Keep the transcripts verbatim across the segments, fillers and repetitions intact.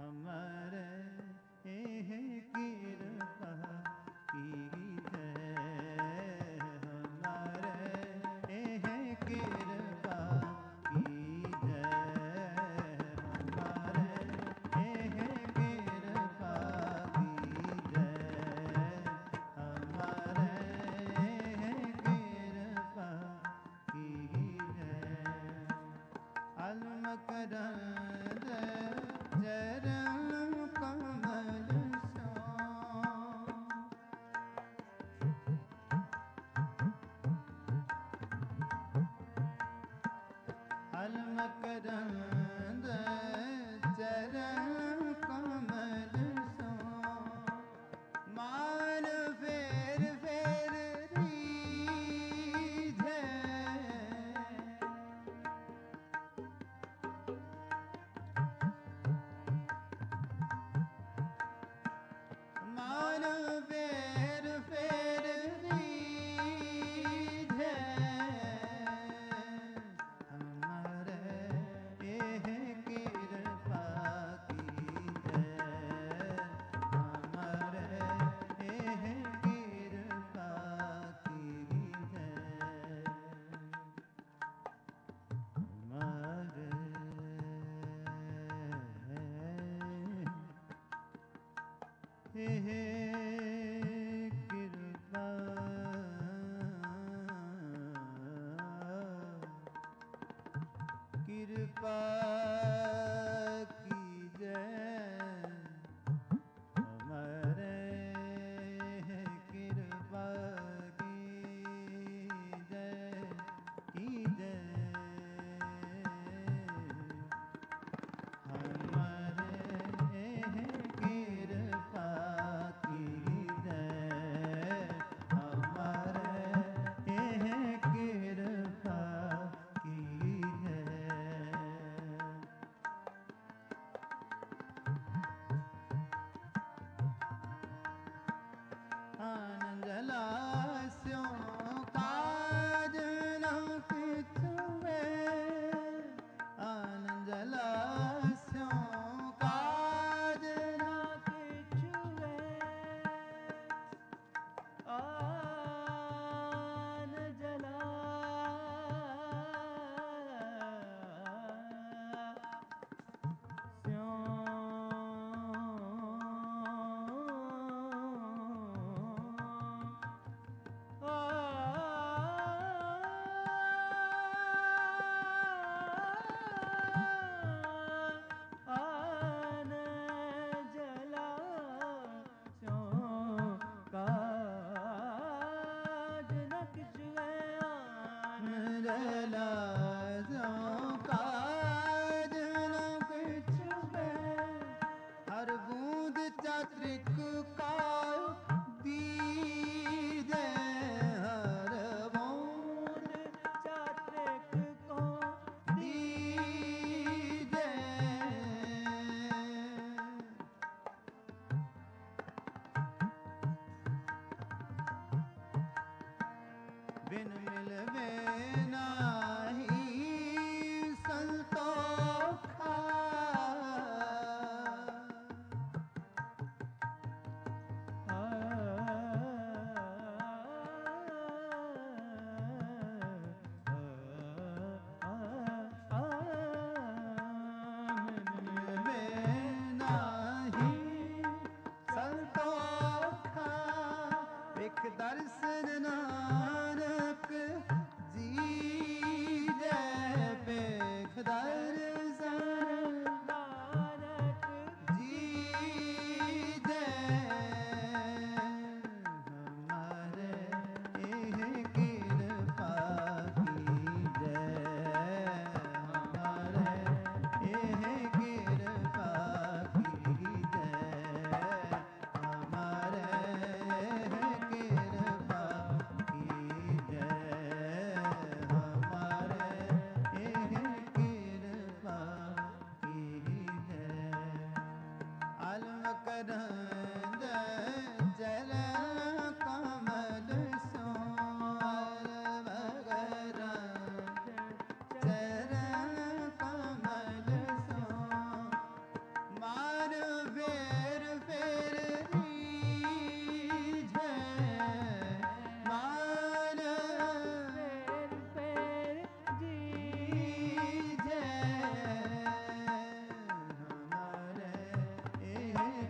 हमारे एह कृपा कीजय, हमारे एह कृपा कीजय, हमारे एह कृपा कीजय, हमारे एह कृपा कीजय। अलमकरंद चरण कमल अलमकरंद चरण कमल सो, मान फेर फेर रीझे, मान फेर फेर रीझे, हमारे एह कृपा कीजय, हमारे एह कृपा कीजय, हमारे एह कृपा कृपा कीजय, हमारे कृपा कीजय कीजय, हमारे कृपा कीजय, हमारे कृपा कीजय। आनंद लास्यों काज न किछुए, आनंद लास्यों काज न किछुए, आन जला आन जला स्यों काज न किछुए, आन जला स्यों काज न किछुए, हर बूंद चात्रिक का दीजे, हर बूंद चात्रिक को दीजे, बिन मिलवे नाही संतोखा, मिलवे नाही संतोखा, एक दर्शन नानक जीजे, पेख दर्शन नानक जीजे, हमारे एह कृपा कीजय, हमारे एह कृपा कीजय, हमारे कृपा कीजय, हमारे एह कृपा कीजय। अलमकरंद चरण कमल सो, अलमकरंद चरण कमल सो, मान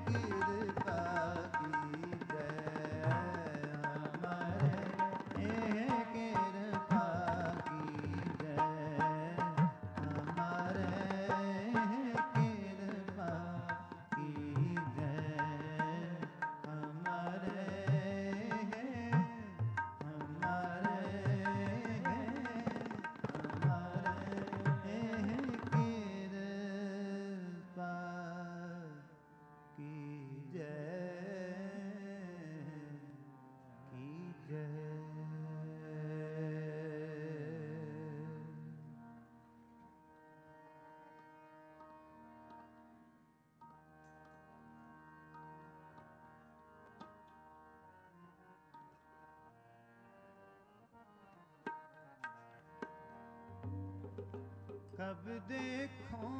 कब देखो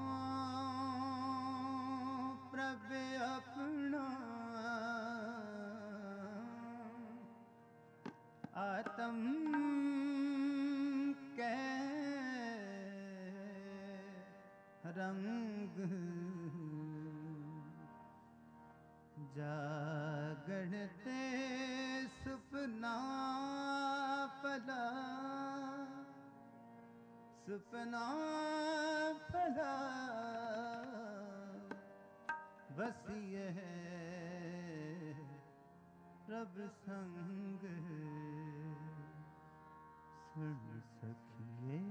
प्रभ अपना आत्म कै रंग जागणते सुपना पला सुपना पला बस यह प्रभ संग सुन सखिए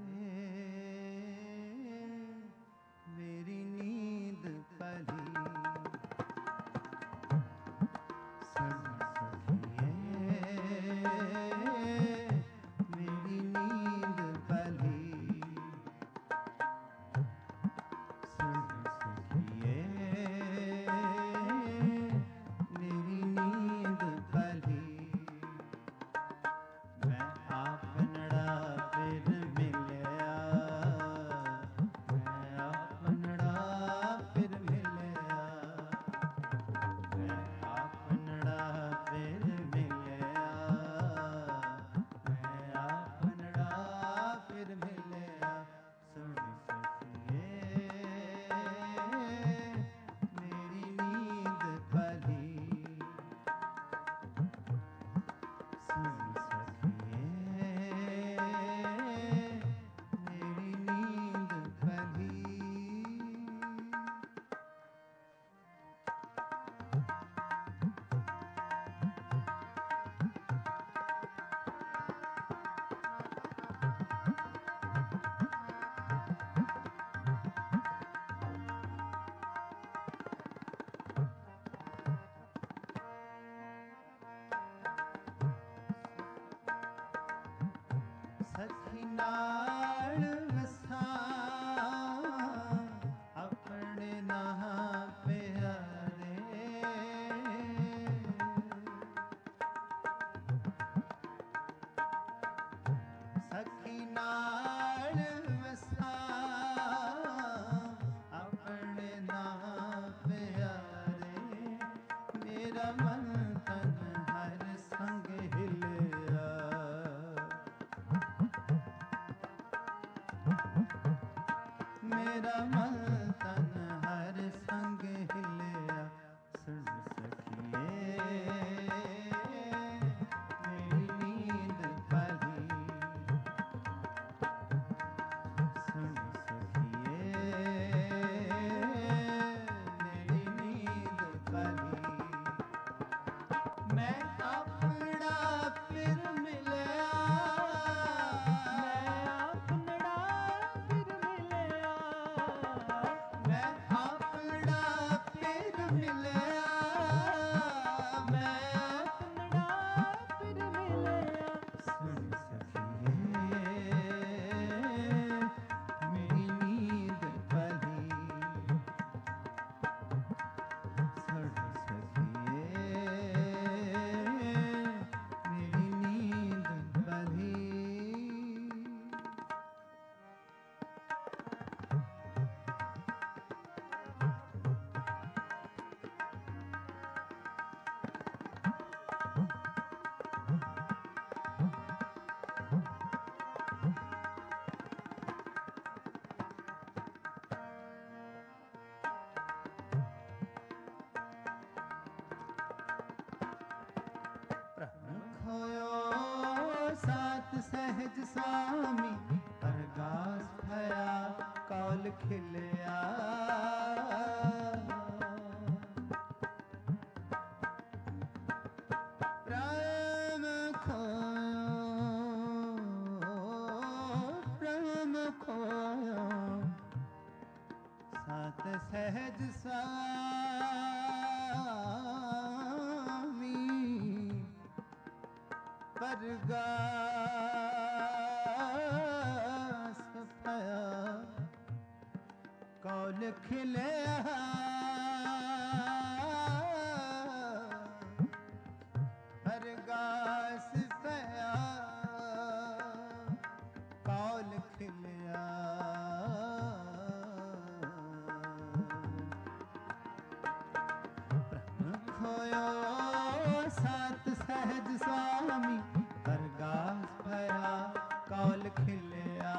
मेरी नींद पली सुन सखिए मेरी नींद पली सुन सखिए मेरी नींद पली मैं आपनड़ा फिर मिलया मैं आपनड़ा फिर मिलया मैं आपनड़ा फिर मिलया मैं आपनड़ा फिर मिलया सुन सखिए मेरी नींद पली सुन सखिए मेरी नींद पली सखी नाल वसा अपने ना प्यारे सखी नाल वसा अपने ना प्यारे मेरा मन तन हर संग हिलिया मेरा मन तन हर संग हिलिया सुन सखिए मेरी नींद पली सुन सखिए मेरी नींद पली मैं अपना फिर मिलया मैं अपना फिर मिलया सहज स्वामी अरगास भया कौल खिलया प्रेम खोयो प्रेम खोयो सात सहज स्वामी परगास भया कौल खिलया परगास भया कौल खिलया खोयो सात सहज स्वामी परगास भया कौल खिलया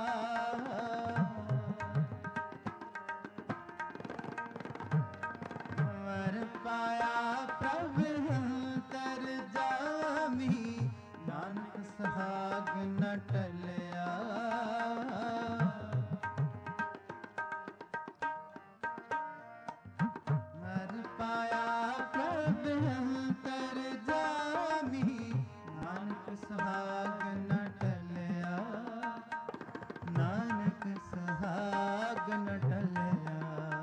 वर पाया प्रभु तर जामी नानक सुहाग न टलया वर पाया प्रभु तर जामी नानक सुहाग न टलया नानक सुहाग न टलया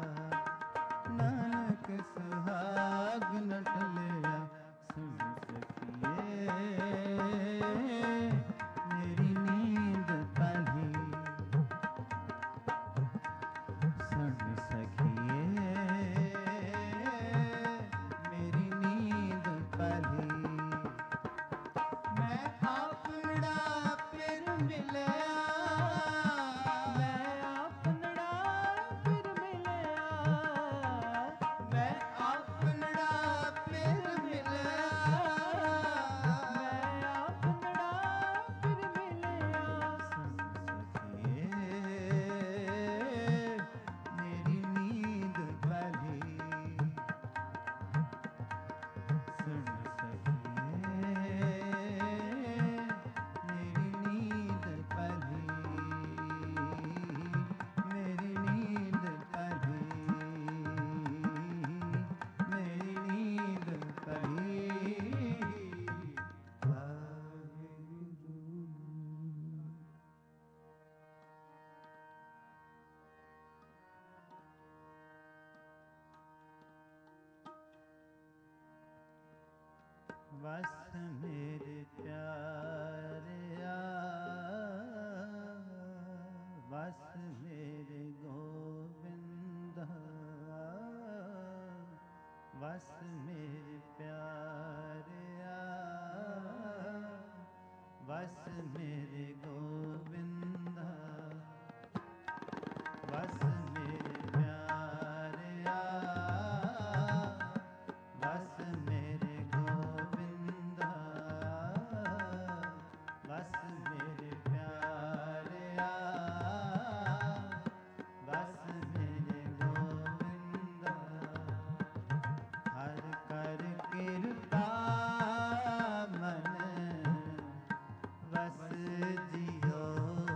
नानक सुहाग न टलया सुन सखिए मेरी नींद पली सुन सखिए मेरी नींद पली मैं अपना फिर मिलया मैं अपना फिर मिलया मैं अपना फिर मिलया मैं अपना फिर मिलया सुन सखिए मेरी नींद पली सुन मेरी नींद पली मेरी नींद पली मेरी नींद पली बस मेरे प्यारिया बस मेरे गोविंद बस मेरे प्यारिया बस मेरे गोविंद बस मेरे प्यारिया बस मेरे गोविंद बस मेरे प्यारिया बस मेरे गोविंद हर कर कृपा मन बस जियो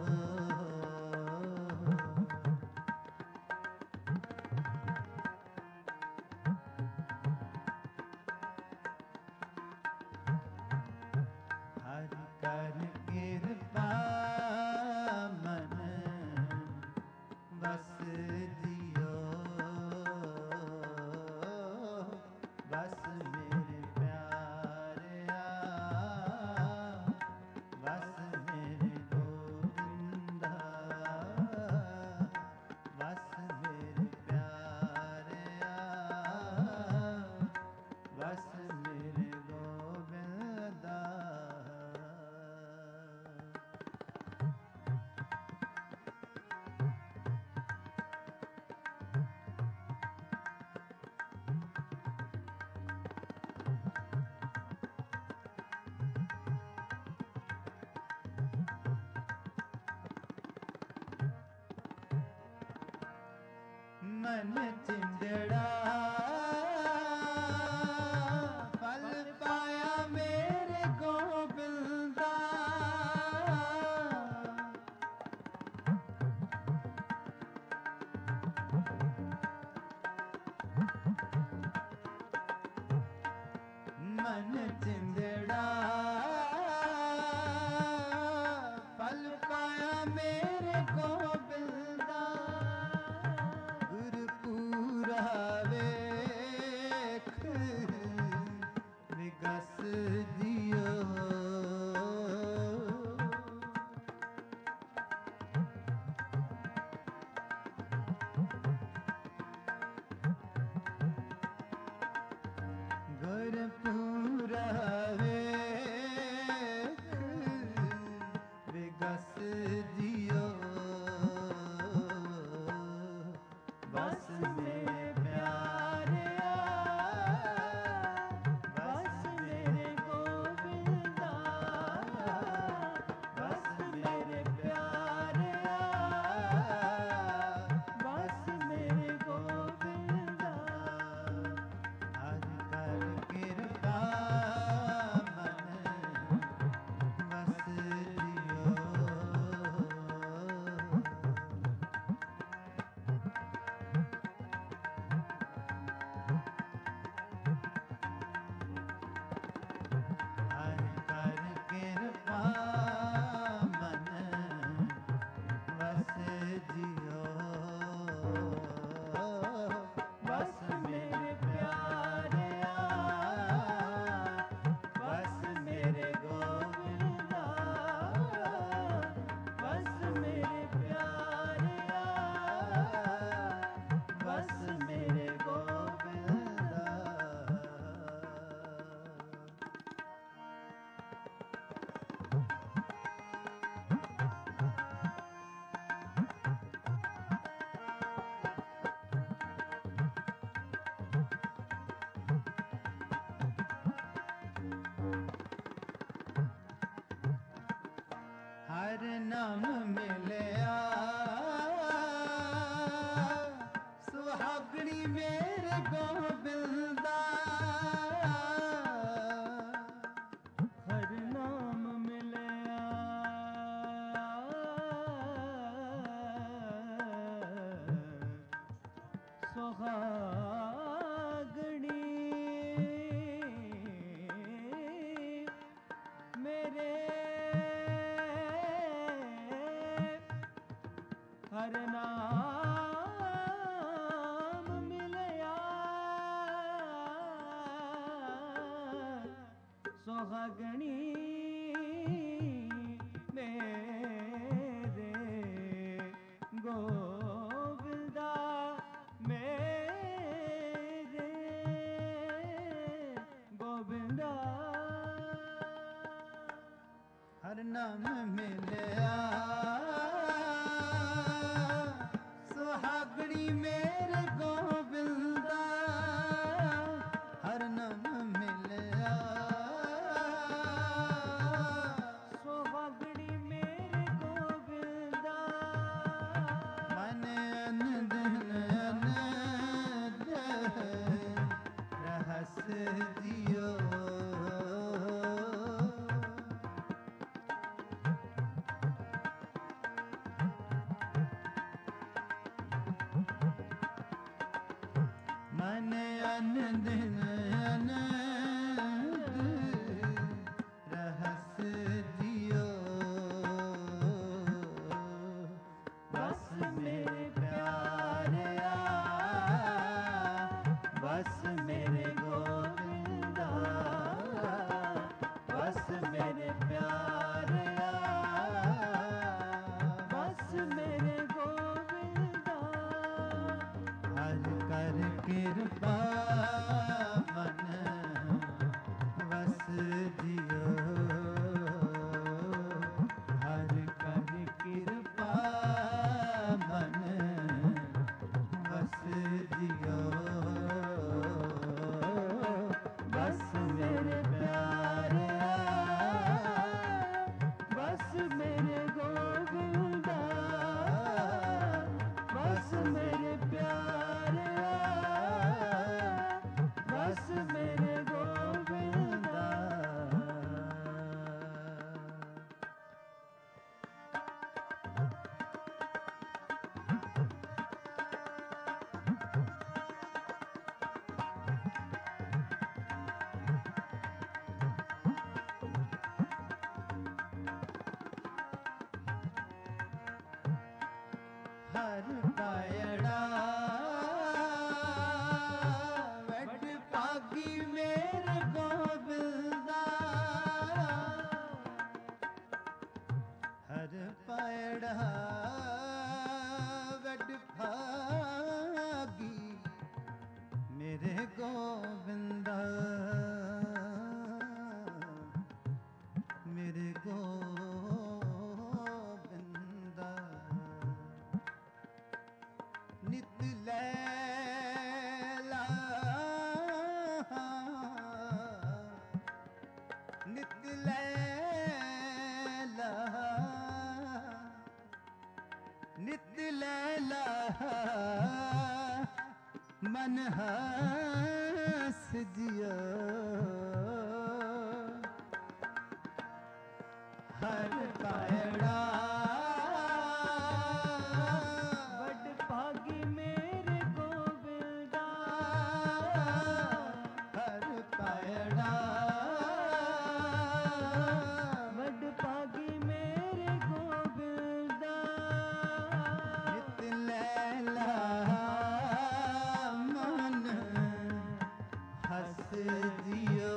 हर कर कृपा मन बस जियो बस मेरे प्यारिया बस मेरे गोविंदा बस मेरे प्यारिया बस मेरे गोविंदा मन चिंदड़ा फल पाया मेरे गोविंदा मन चिंदड़ा फल पाया मेरे गोबिंदा गुरपूरा वेख विगस जियो गुरपूरा वेख विगस जियो बस मेरे प्यारे बस मेरे गोविंदा बस मेरे प्यारे बस मेरे गोविंदा हर कर कृपा मन बस जियो हर कर कृपा मन बस जियो बस मेरे प्यारे बस मेरे गोविंदा बस मेरे प्यारे बस मेरे गोविंदा हर नाम मिलया सुहागणी मेरे गोबिंदा हर नाम मिलया सुहागणी मेरे हर नाम मिलया सुहागणी मेरे गोविंदा मेरे गोविंदा हर नाम मिलया सुहागणी मेरे गोविंदा हर नाम मिलया सुहागणी मेरे गोविंदा मन अन दिन अनंत रहस जियो मन अन दिन अनंत रहस जियो बस मेरे प्यारे बस मेरे गोविंदा बस मेरे प्यारे बस मेरे गोविंदा हर कर कृपा मन बस जियो हर कर कृपा मन बस जियो हर पायड़ा वड पागी मेरे गोबिंदा हर पायड़ा वड भागी मेरे गोबिंदा मेरे गोबिंदा नित लैला नित लैला नित लैला मन हंस जिया हर पायड़ा वड भागी मेरे गोबिंदा हर पायड़ा वड भागी मेरे गोबिंदा नित लैला मन हंस जियो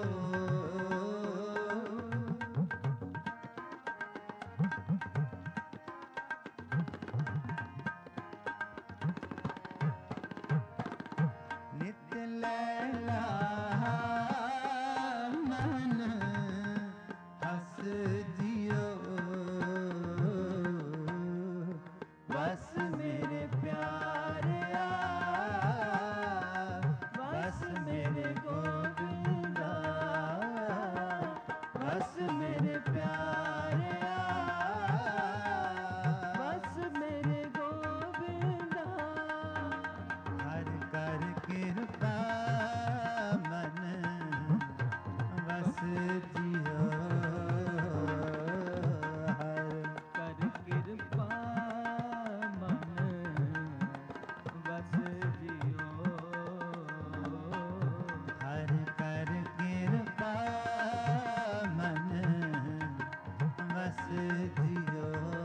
नित लैला मन हंस जियो बस मेरे प्यारे बस मेरे गोविंदा बस मेरे प्यारे बस मेरे गोविंदा हर कर कृपा मन बस जियो हर कर कृपा मन बस जियो हर कर कृपा मन बस जियो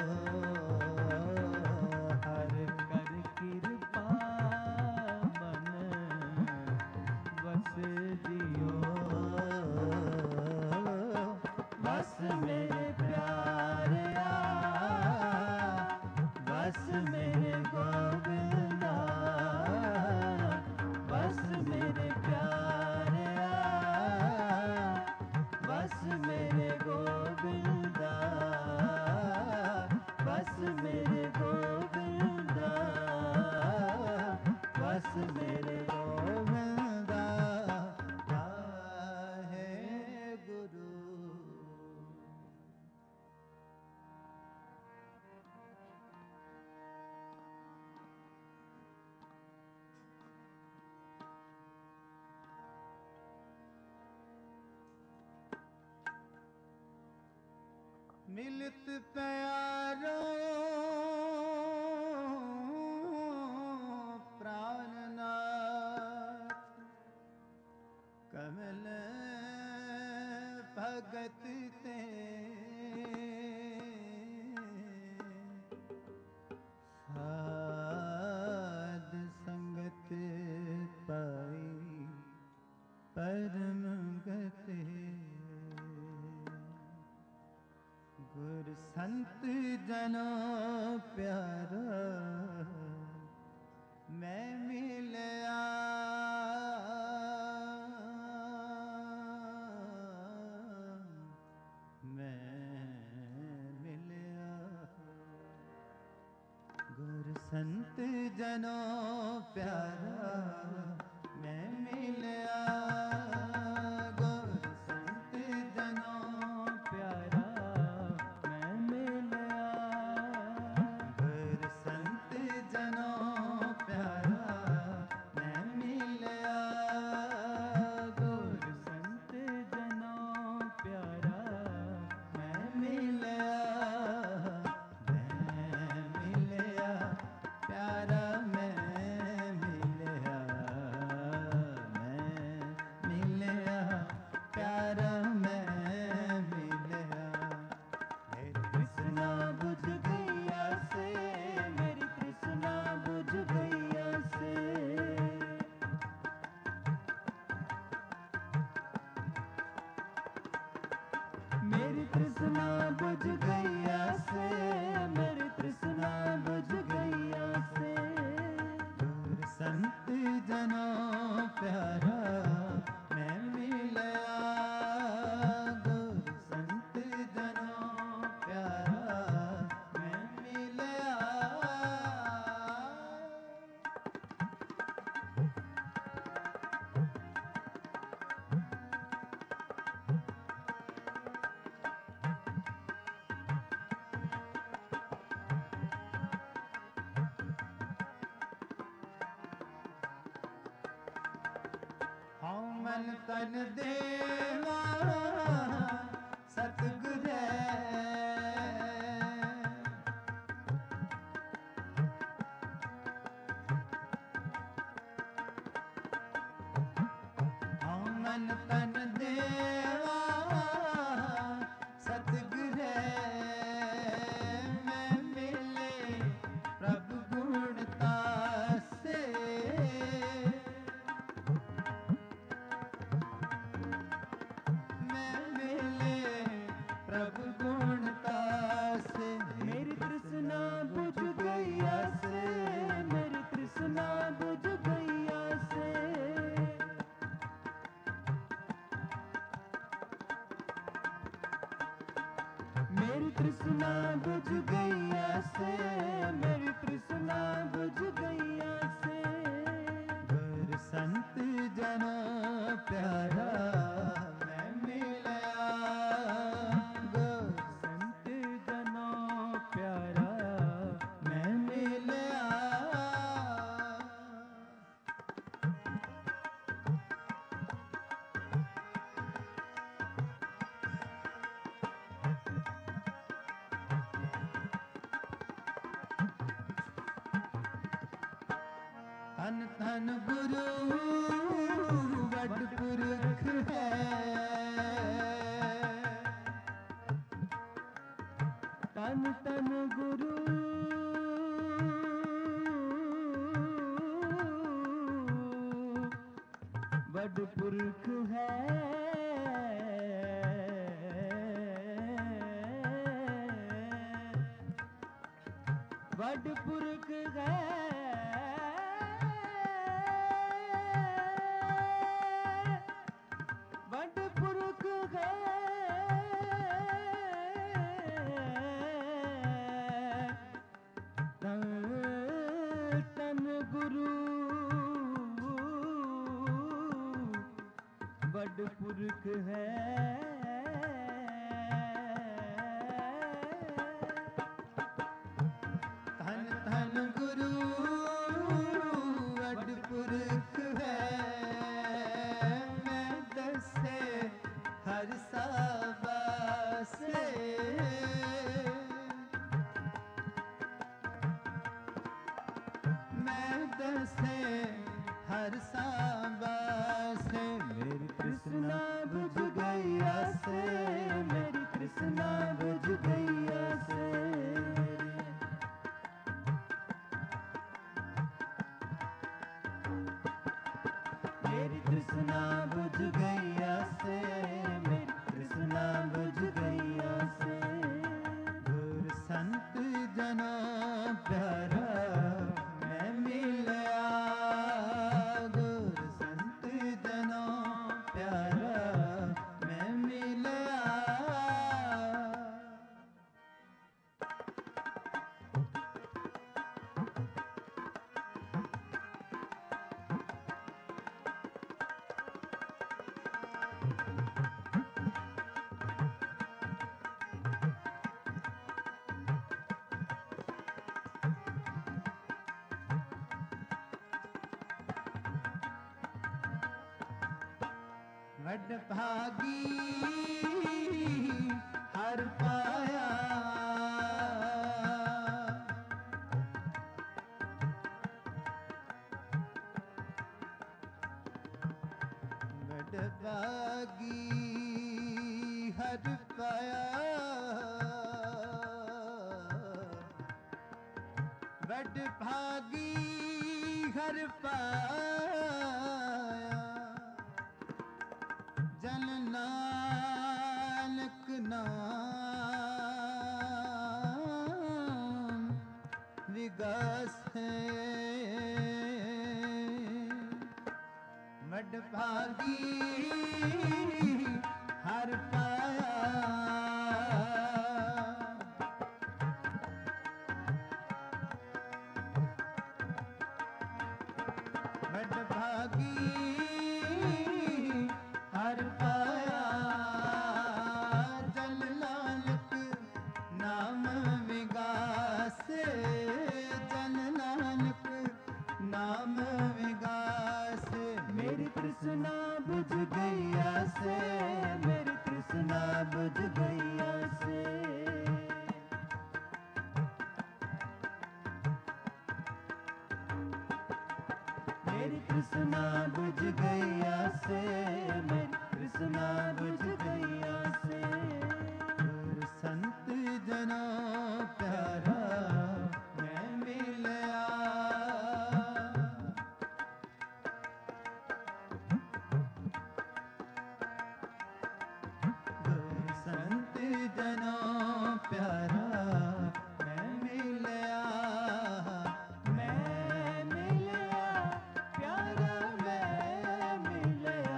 हर कर कृपा मन बस जियो बस मेरे प्यारे बस मेरे गोविंदा बस मेरे प्यारे बस मेरे गोविंदा बस मेरे गोविंदा बस मेरे गोविंदा आहे गुरु मिलत प्यारो प्राणनाथ कमल भगत ते साध संगत पाई परम गते गुर संत जनों प्यारा मैं मिलया मैं मिलया गुर संत जनों प्यारा मैं मिलया गुर संत जनों प्यारा मैं मिलया गुर संत जनों प्यारा मैं मिलया गुर संत जनों प्यारा मैं मिलया मैं मिलया प्यारा मैं मिलया तृष्णा बुझ गई आसे, मेरी तृष्णा बुझ गई आसे। गुर संत जनों प्यारा मैं मिलया, गुर संत जनों प्यारा मैं मिलया। हाँ मन तन देवा सतगुर हाँ मन तन देवा सतगुर मैं मिले प्रभु गुण तासे। प्रभु गुण तासे, मेरी तृष्णा बुझ गई आसे, मेरी तृष्णा बुझ गई आसे। मेरी तृष्णा बुझ गई आसे, मेरी तृष्णा बुझ गई आसे। गुर संत जनों प्यारा मैं मिलया, गुर संत जनों प्यारा मैं मिलया। धन धन गुरु वड पुरख है, धन धन गुरु वड पुरख है। वड पुरख है, वड पुरख है। तन गुरु वड पुरख है। धन धन गुरु वड पुरख है, मैं दसे हर साबासे। मैं दसे हर साबासे, मेरी तृष्णा बुझ गई आसे, मेरी तृष्णा बुझ गई आसे। मेरी तृष्णा बुझ गई आसे, मेरी तृष्णा बुझ गई आसे। गुर संत जनों प्यारा मैं मिलया, गुर संत जनों प्यारा मैं मिलया। वड भागी हर पाया, वड भागी हर पाया, वड भागी हर पाया। जन नानक नाम हर पाया बड़ भागी हर पाया जल नानक नाम विगासे जल नानक नाम विगासे मेरी तृष्णा बुझ गई से मेरी तृष्णा बुझ गई से मेरी तृष्णा बुझ गई से मेरी तृष्णा बुझ गई से संत जनों प्यारा मैं मिलया संत जनों प्यारा मैं मिलया मैं मिलया प्यारा मैं मिलया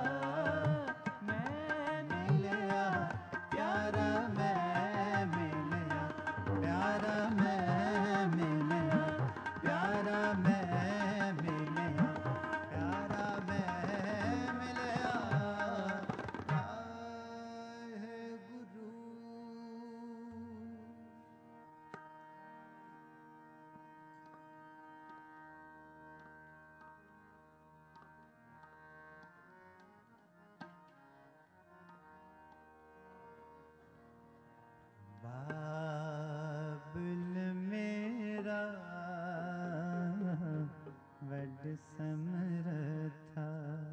मैं मिलया प्यारा मैं मिलया प्यारा मैं मिलया प्यारा मैं मिलया प्यारा मैं मिलया गुरु बाबुल मेरा वड समरथा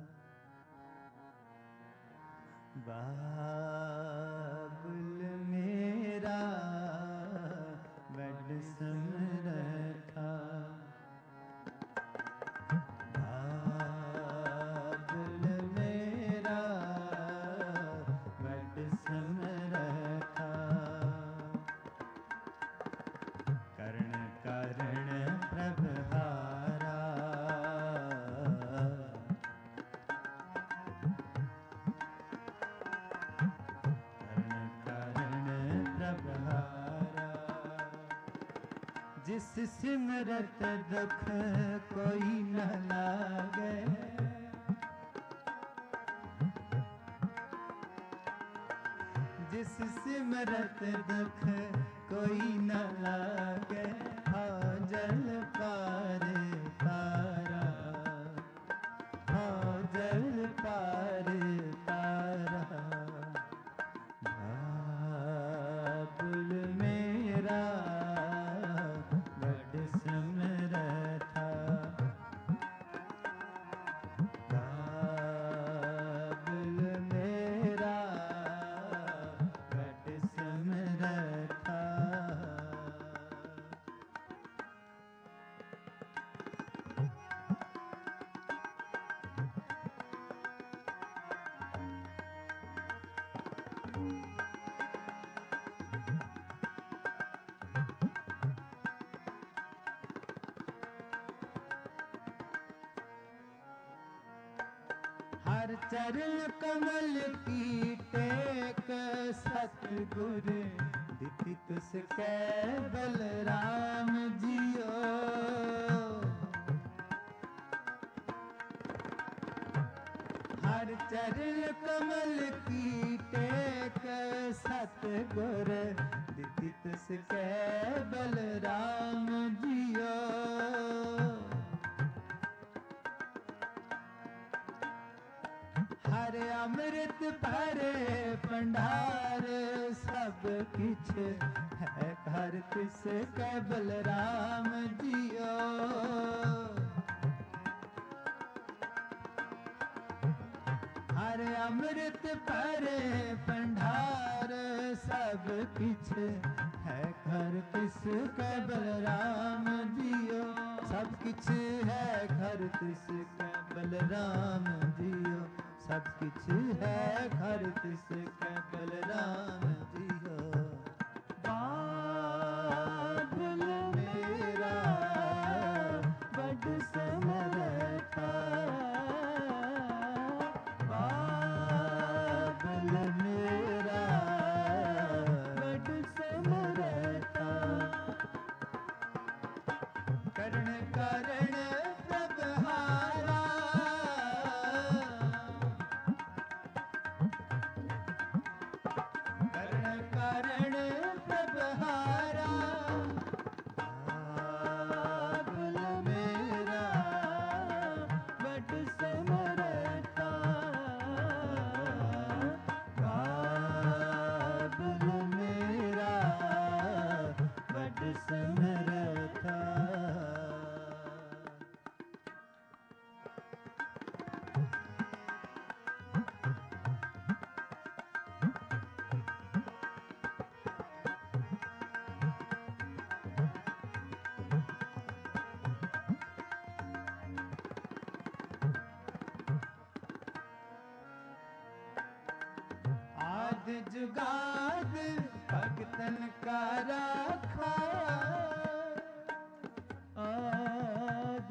बाबुल मेरा वड समरथा बाबुल मेरा वड समरथा कर्ण कारण प्रभहारा कर्ण कारण प्रभहारा जिस सिमरत दुख कोई न लागे जिस सिमरत दुख कोई न लागे हाँ जल पार तारा हाँ जल पार तारा बाबुल मेरा बड़ समरथा बाबुल मेरा बड़ समरथा हर चरण कमल की टेक सतगुर दिति तुसकै बलराम जियो हर चरण कमल की टेक सतगुर दिति तुसकै बलराम जियो हर अमृत भरे भंडार सब किछ है घर तिसकै बलराम जियो हर अमृत भरे भंडार सब किछ है घर तिसकै बलराम जियो सब किछ है घर तिसकै बलराम जियो सब किछ है घर तिसकै बलराम जियो बाबुल मेरा बड़ समरथा जुगाद भगतन का राखा, आद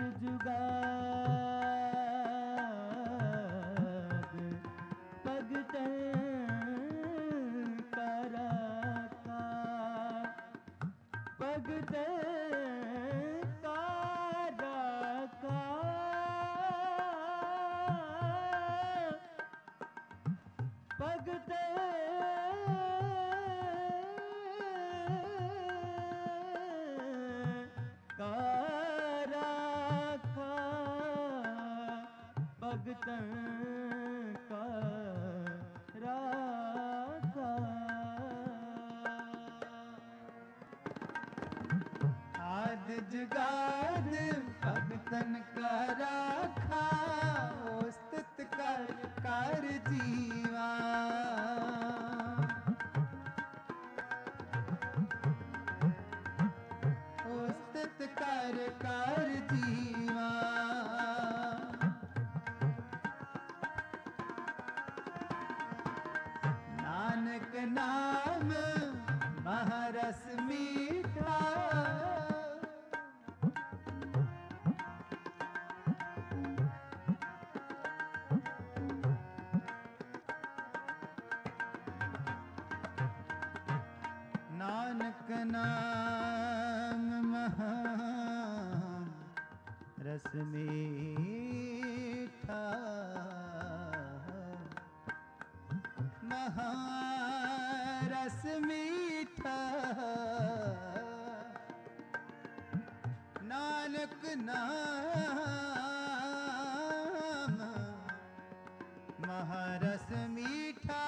जुगाद भगतन का राखा, भगतन का राखा, भगतन का राखा, भगतन का राखा। आद जुगाद भगतन का राखा, ओस्तित कर कर जीवा, ओस्तित कर कर जीवा, नानक नाम महरस मीठा, नानक नाम महारस मीठा, महारस मीठा, नानक नाम महारस मीठा,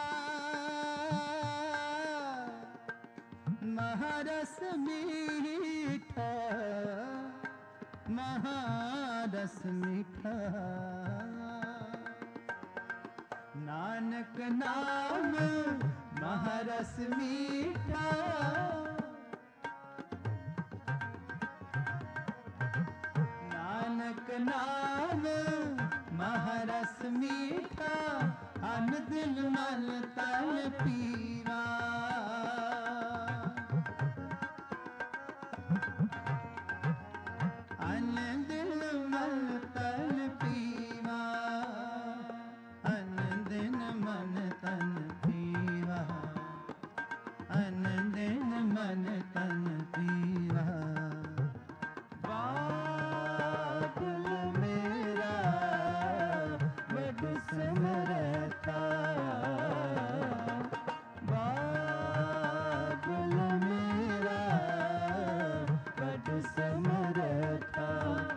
महारस मीठा, महारस मीठा, नानक नाम महारस मीठा, नानक नाम महारस मीठा, अन दिल मन तन पीवा, अन दिल मन तन पीवा, अन दिन मन तन पीवा, अन दिन मन तन पीवा, बादल मेरा बड़ समरथा, बादल मेरा बड़ समरथा,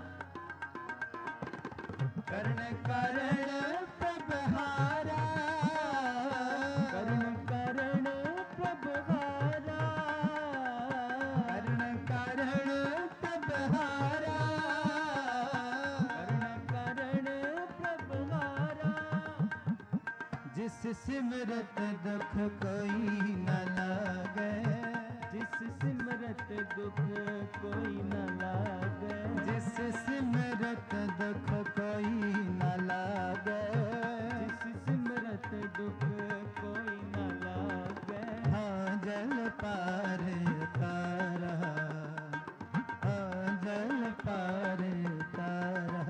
कर्ण करण प्रभहारा, कर्ण करण प्रभहारा, कर्ण करण प्रभहारा, कर्ण करण प्रभहारा, जिस सिमरत दुख कोई न लागे, जिस सिमरत दुख कोई न लागे, जिस सिमरत दुख कोई न लागे, जिस सिमरत दुख कोई न लागे, हाँ जल पार तारा, हाँ जल पार तारा,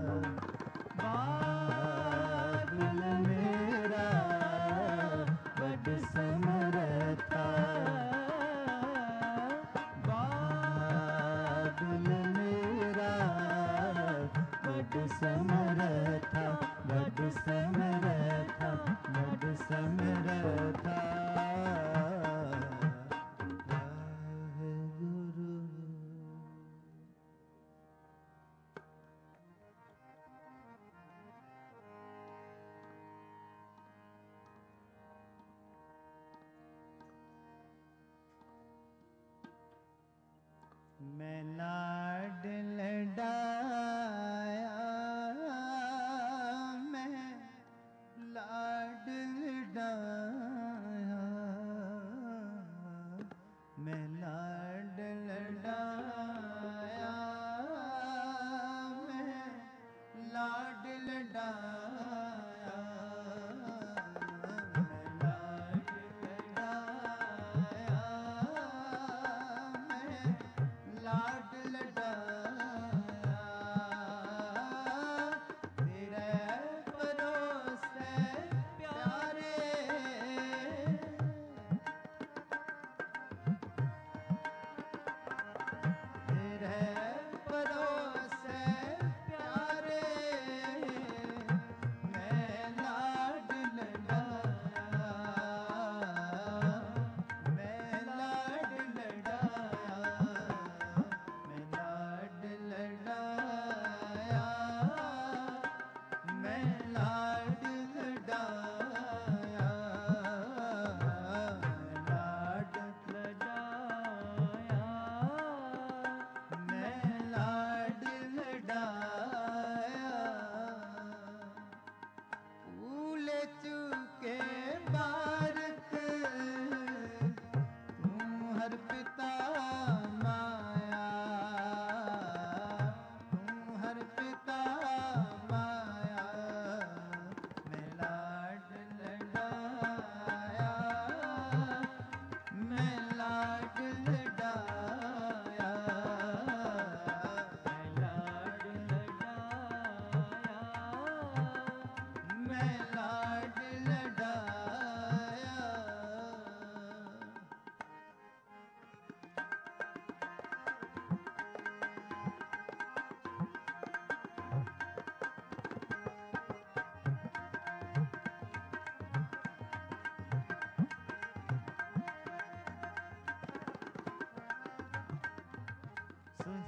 बादल मेरा बड़ समरथा, बादल मेरा बड़ समरथा, बड़ समरथा, बड़ समरथा, वाहेगुरु। मैं लाड लडाया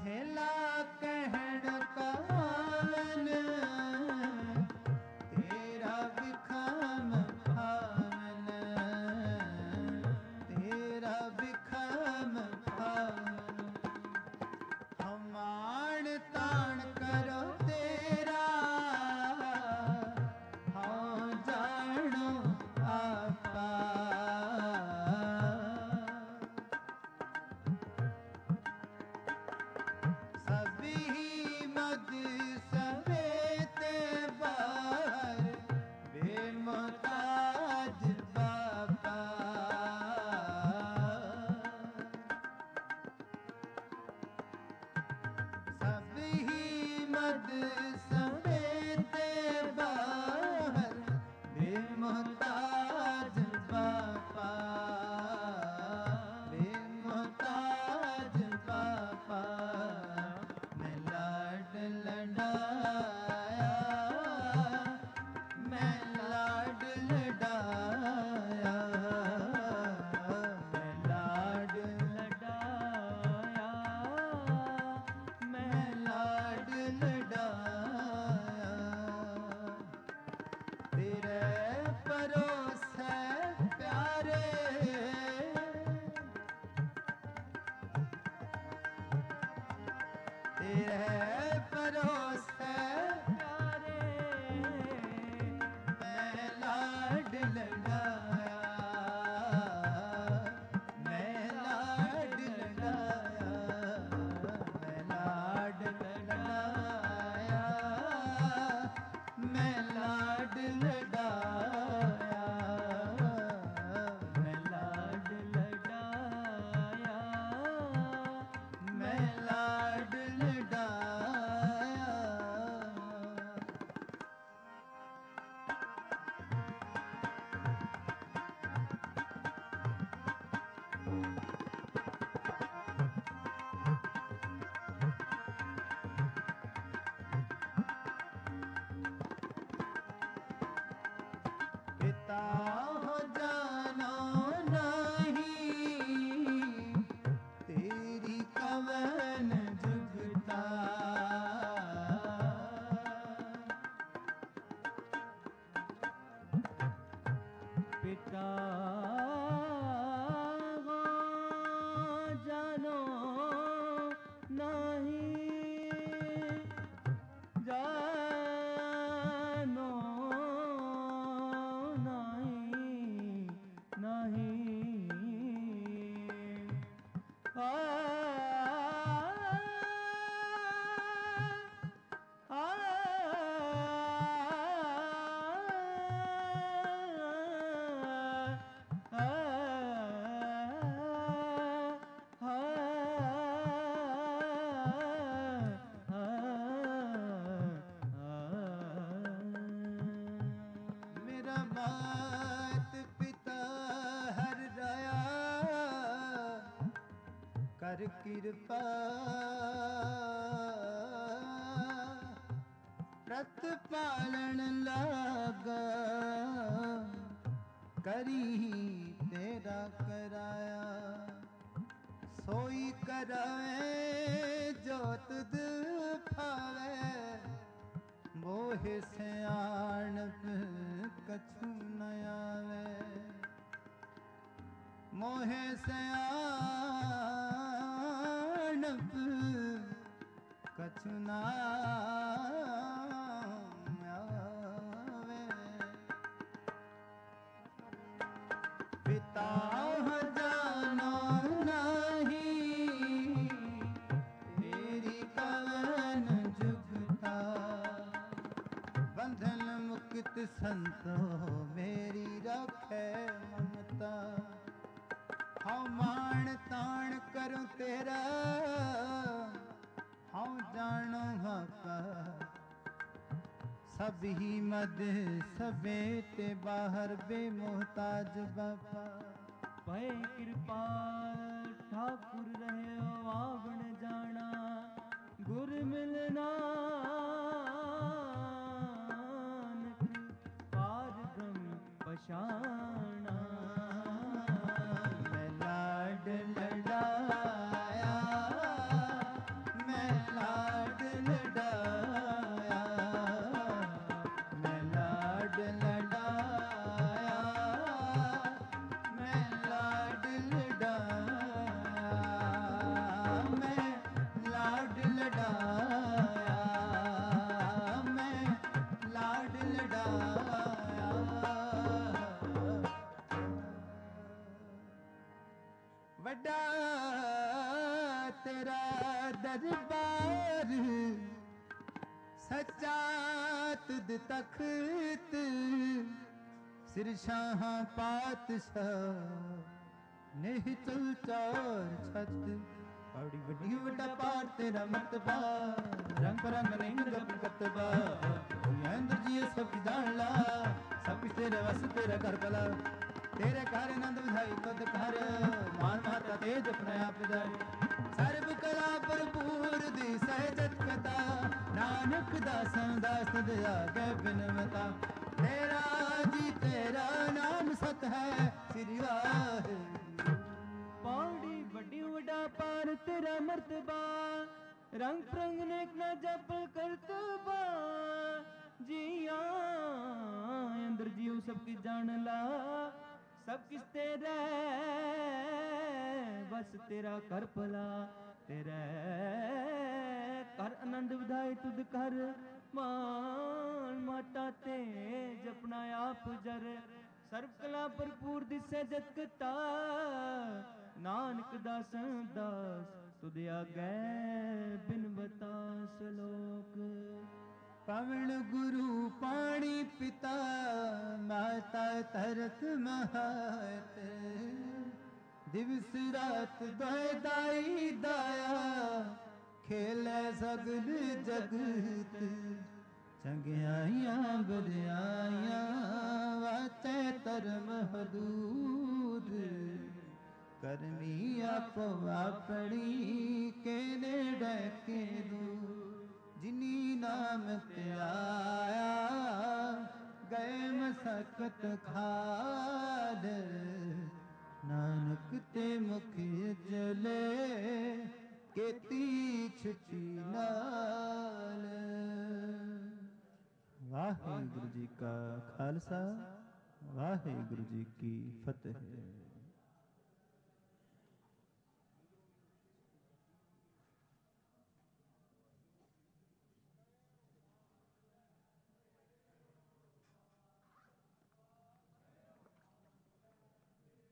खेला कहण कावन तेरा बिखाम भावन तेरा बिखाम भावन हमाण ताण करो तेरा हाँ जानो आपा कर कृपा प्रतिपालन लागा करी तेरा कराया सोई कराए जो तुद फावे मोह सियाणप कछु न आवे मोह सियाणप कछु न आवे पिता जानो नहीं तेरी कवन जुगता बंधन मुक्त संतो मेरी रखे ममता हाँ मान ताण करूं तेरा हाँ जानो हका सब ही मद सवेते बाहर बेमोहताज बापा भय कृपा ठाकुर रहे आवण जाना गुर मिलना पार ब्रह्म पशाना मैं लाड लड़ाया मैं दरबार सच्चा तुद तख्त सिर शाह पातशाह निहचल चार छत बड़ी वड्डी वड्डा पार तेरा मर्तबा रंग रंग लिंग जप कतबा इंद्र जी सब जान ला सब कुछ तेरे वस तेरा कर भला तेरे घर आनंद विधाई तुद कर मान माता तेज अपने आप जाए सर्ब कला भरपूर दी सहजत कथा नानक दासन दास तुद आगे बिनवता तेरा जी तेरा नाम सत है श्री वाहिगुरू पौड़ी बड़ी वड्डा पार तेरा मर्तबा रंग प्रंग नेक ना जप करतबा जिया अंदर जीव सब की जान ला सब किस तेरा बस तेरा कर भला तेरे कर आनंद विधाई तुद कर मान माता तेज अपना आप जर सर्व कला भरपूर दिसे जत कता नानक दासन दास तुद आगे बिनवता सलोक पवन गुरु पाणी पिता माता तरत महत दिवस रात दाई दाया खेले सगल जगत चंगियाइयां बरियाइयां वाचे धर्म हदूद करनी आपो अपनी के नेड़े के दूर जिनी नाम ते आया गए मसकत खाद नानक ते मुख चले केती छुटी नाल वाहिगुरु जी का खालसा वाहिगुरु जी की फतेह।